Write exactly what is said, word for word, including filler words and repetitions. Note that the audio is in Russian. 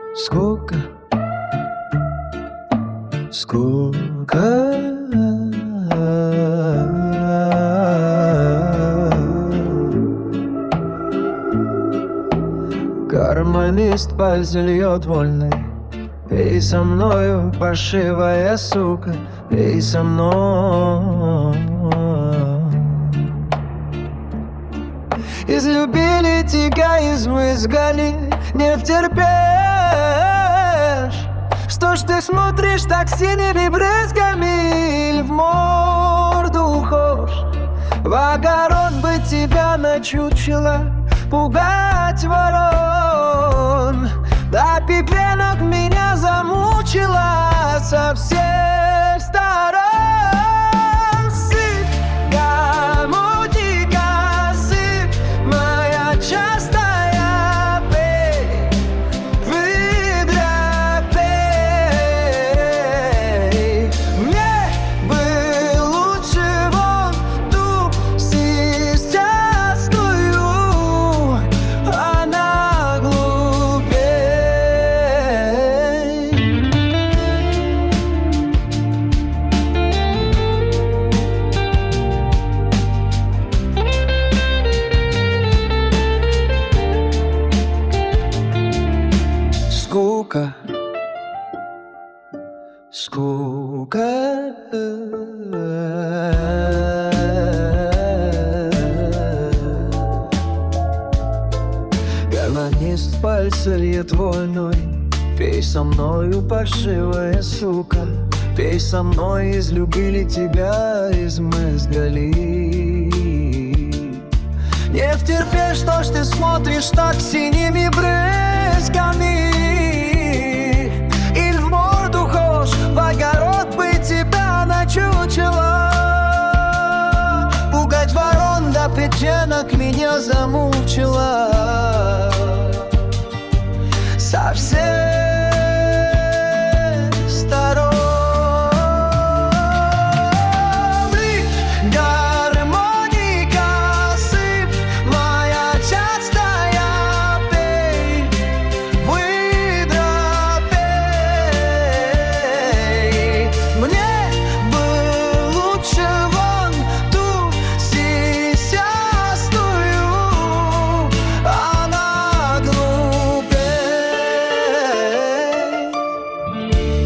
Сколько, сколько гармонист пальцы льет вольный. Пей со мною, паршивая сука, пей со мной. Излюбили тебя, измызгали, не втерпешь. Что ж ты смотришь так синими брызгами, или в морду хошь? В огород бы тебя начучило, пугать ворон. Да пипенок меня замучила со всех сторон. Сыпь, гамутика, сыпь, моя частая, пей, выдра, пей. Мне бы лучше вон ту систястую, она глупей. Скука, скука. Гармонист пальцы льет вольной. Пей со мною, паршивая сука, пей со мной, излюбили тебя, измызгали. Не втерпешь, что ж ты смотришь так синими брызгами, или в морду хошь, в огород бы тебя начучило. Пугать ворон да печенок меня замучила совсем.